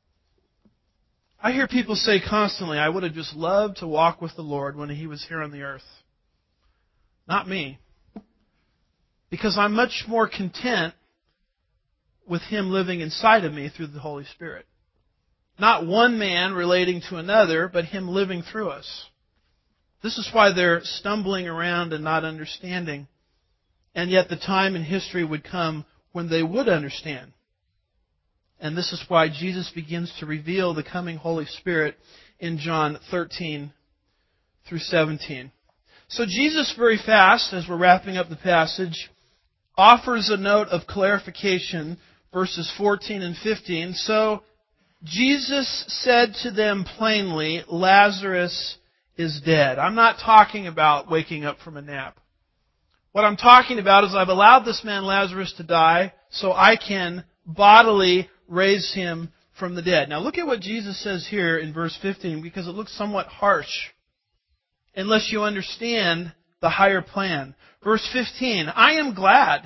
I hear people say constantly, I would have just loved to walk with the Lord when He was here on the earth. Not me. Because I'm much more content with Him living inside of me through the Holy Spirit. Not one man relating to another, but Him living through us. This is why they're stumbling around and not understanding. And yet the time in history would come when they would understand. And this is why Jesus begins to reveal the coming Holy Spirit in John 13 through 17. So Jesus, very fast, as we're wrapping up the passage, offers a note of clarification, verses 14 and 15. So Jesus said to them plainly, Lazarus is dead. I'm not talking about waking up from a nap. What I'm talking about is I've allowed this man Lazarus to die so I can bodily raise him from the dead. Now look at what Jesus says here in verse 15, because it looks somewhat harsh unless you understand the higher plan. Verse 15, I am glad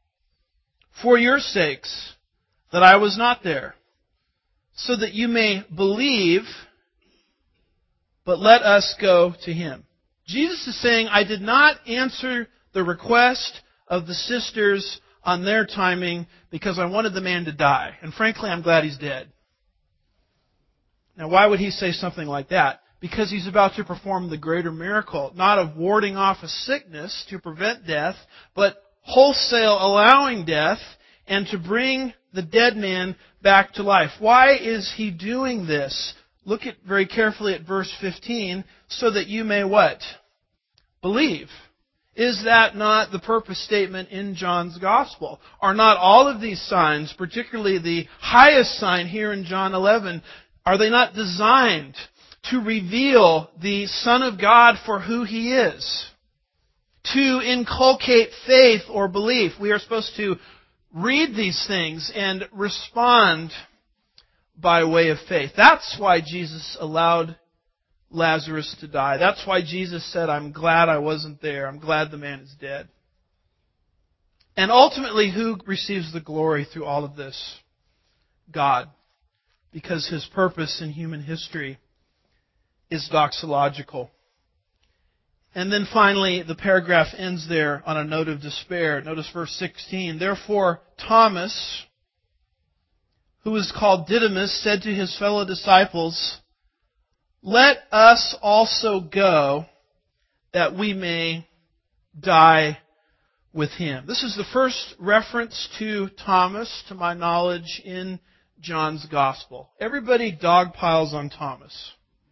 for your sakes that I was not there, so that you may believe, but let us go to him. Jesus is saying, I did not answer the request of the sisters on their timing because I wanted the man to die. And frankly, I'm glad he's dead. Now, why would he say something like that? Because he's about to perform the greater miracle, not of warding off a sickness to prevent death, but wholesale allowing death and to bring the dead man back to life. Why is he doing this? Look at very carefully at verse 15, so that you may what? Believe. Is that not the purpose statement in John's Gospel? Are not all of these signs, particularly the highest sign here in John 11, are they not designed to reveal the Son of God for who He is? To inculcate faith or belief. We are supposed to read these things and respond by way of faith. That's why Jesus allowed Lazarus to die. That's why Jesus said, I'm glad I wasn't there. I'm glad the man is dead. And ultimately, who receives the glory through all of this? God. Because His purpose in human history is doxological. And then finally, the paragraph ends there on a note of despair. Notice verse 16. Therefore, Thomas, who is called Didymus, said to his fellow disciples, let us also go, that we may die with him. This is the first reference to Thomas, to my knowledge, in John's Gospel. Everybody dogpiles on Thomas.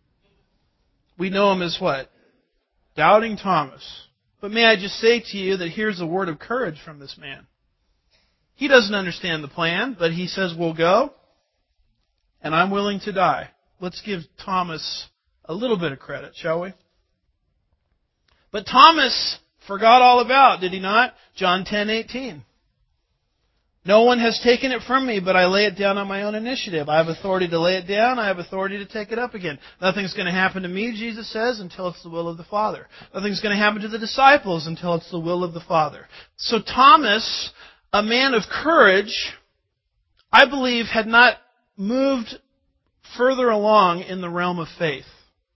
We know him as what? Doubting Thomas. But may I just say to you that here's a word of courage from this man. He doesn't understand the plan, but he says, we'll go, and I'm willing to die. Let's give Thomas a little bit of credit, shall we? But Thomas forgot all about, did he not? John 10:18. No one has taken it from me, but I lay it down on my own initiative. I have authority to lay it down. I have authority to take it up again. Nothing's going to happen to me, Jesus says, until it's the will of the Father. Nothing's going to happen to the disciples until it's the will of the Father. So Thomas, a man of courage, I believe had not moved further along in the realm of faith.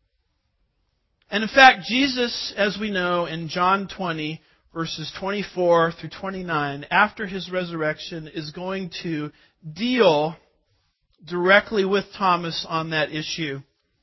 And in fact, Jesus, as we know in John 20, verses 24 through 29, after His resurrection, is going to deal directly with Thomas on that issue.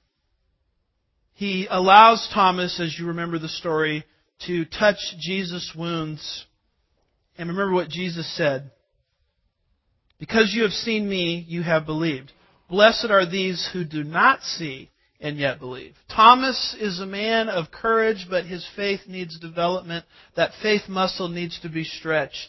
He allows Thomas, as you remember the story, to touch Jesus' wounds. And remember what Jesus said. Because you have seen me, you have believed. Blessed are these who do not see and yet believe. Thomas is a man of courage, but his faith needs development. That faith muscle needs to be stretched.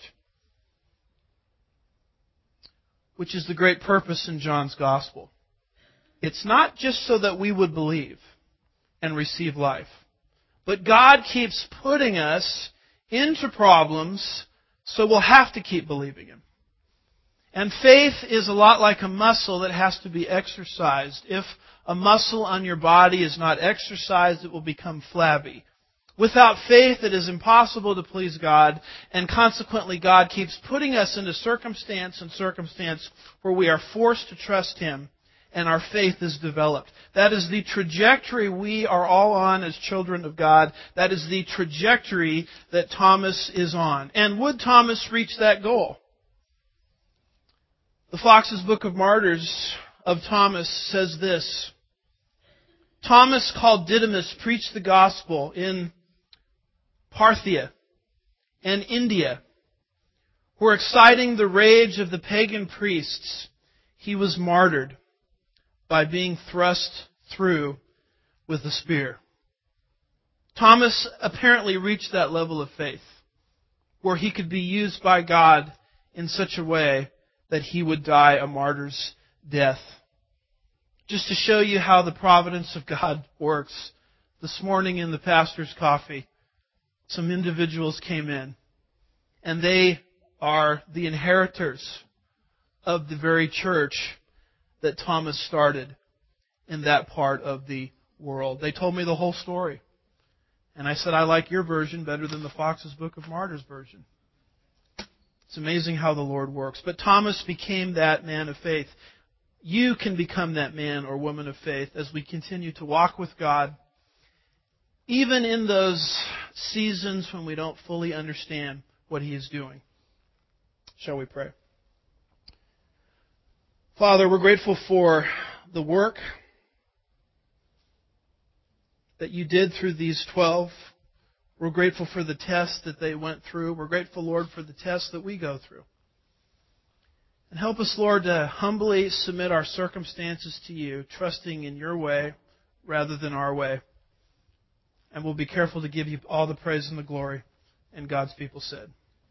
Which is the great purpose in John's Gospel. It's not just so that we would believe and receive life. But God keeps putting us into problems, so we'll have to keep believing Him. And faith is a lot like a muscle that has to be exercised. If a muscle on your body is not exercised, it will become flabby. Without faith, it is impossible to please God, and consequently, God keeps putting us into circumstance where we are forced to trust Him, and our faith is developed. That is the trajectory we are all on as children of God. That is the trajectory that Thomas is on. And would Thomas reach that goal? The Fox's Book of Martyrs of Thomas says this. Thomas, called Didymus, preached the gospel in Parthia and India, where, exciting the rage of the pagan priests, he was martyred by being thrust through with a spear. Thomas apparently reached that level of faith where he could be used by God in such a way that he would die a martyr's death. Just to show you how the providence of God works, this morning in the pastor's coffee, some individuals came in, and they are the inheritors of the very church that Thomas started in that part of the world. They told me the whole story. And I said, I like your version better than the Fox's Book of Martyrs version. It's amazing how the Lord works. But Thomas became that man of faith. You can become that man or woman of faith as we continue to walk with God, even in those seasons when we don't fully understand what He is doing. Shall we pray? Father, we're grateful for the work that You did through these 12. We're grateful for the tests that they went through. We're grateful, Lord, for the tests that we go through. And help us, Lord, to humbly submit our circumstances to You, trusting in Your way rather than our way. And we'll be careful to give You all the praise and the glory. And God's people said.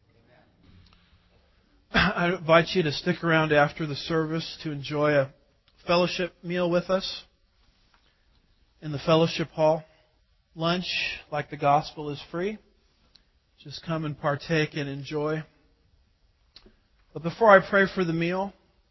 I invite you to stick around after the service to enjoy a fellowship meal with us in the fellowship hall. Lunch, like the gospel, is free. Just come and partake and enjoy. But before I pray for the meal,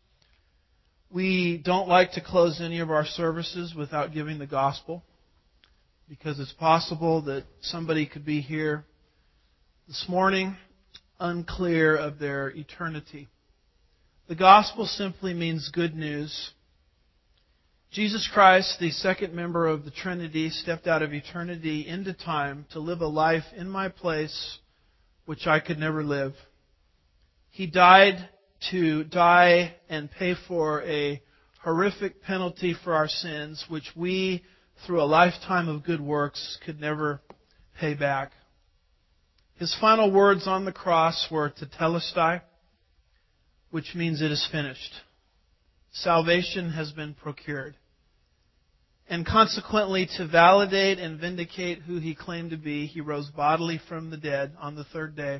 we don't like to close any of our services without giving the gospel, because it's possible that somebody could be here this morning unclear of their eternity. The gospel simply means good news. Jesus Christ, the second member of the Trinity, stepped out of eternity into time to live a life in my place which I could never live. He died to die and pay for a horrific penalty for our sins, which we, through a lifetime of good works, could never pay back. His final words on the cross were tetelestai, which means it is finished. Salvation has been procured. And consequently, to validate and vindicate who He claimed to be, He rose bodily from the dead on the third day,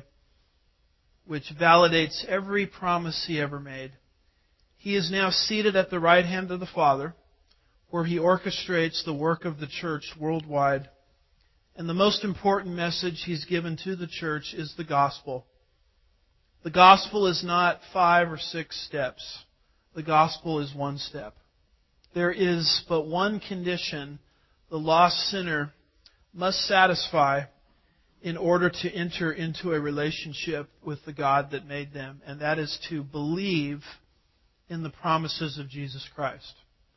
which validates every promise He ever made. He is now seated at the right hand of the Father, where He orchestrates the work of the church worldwide. And the most important message He's given to the church is the gospel. The gospel is not 5 or 6 steps. The gospel is one step. There is but one condition the lost sinner must satisfy in order to enter into a relationship with the God that made them, and that is to believe in the promises of Jesus Christ.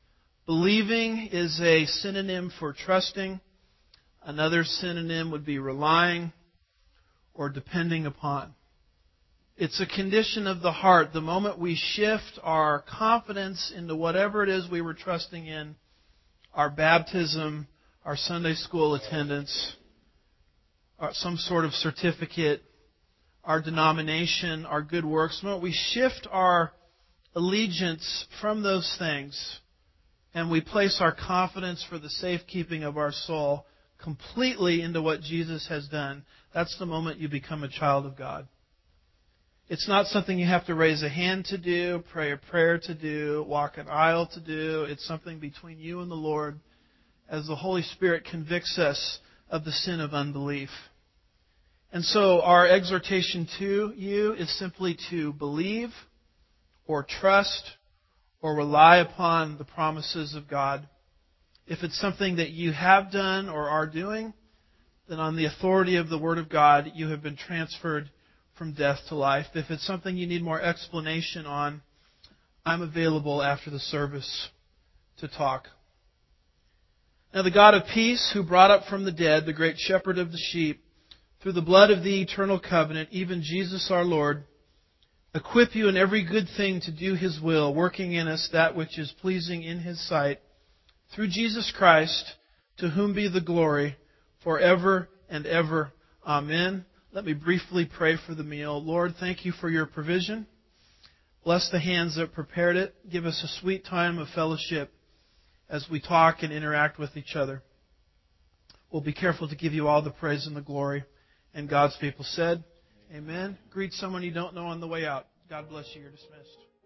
Believing is a synonym for trusting. Another synonym would be relying or depending upon. It's a condition of the heart. The moment we shift our confidence into whatever it is we were trusting in, our baptism, our Sunday school attendance, some sort of certificate, our denomination, our good works, the moment we shift our allegiance from those things and we place our confidence for the safekeeping of our soul completely into what Jesus has done, that's the moment you become a child of God. It's not something you have to raise a hand to do, pray a prayer to do, walk an aisle to do. It's something between you and the Lord as the Holy Spirit convicts us of the sin of unbelief. And so our exhortation to you is simply to believe or trust or rely upon the promises of God. If it's something that you have done or are doing, then on the authority of the Word of God, you have been transferred from death to life. If it's something you need more explanation on, I'm available after the service to talk. Now the God of peace, who brought up from the dead the great shepherd of the sheep, through the blood of the eternal covenant, even Jesus our Lord, equip you in every good thing to do His will, working in us that which is pleasing in His sight, through Jesus Christ, to whom be the glory forever and ever. Amen. Let me briefly pray for the meal. Lord, thank you for your provision. Bless the hands that prepared it. Give us a sweet time of fellowship as we talk and interact with each other. We'll be careful to give you all the praise and the glory. And God's people said, Amen. Greet someone you don't know on the way out. God bless you. You're dismissed.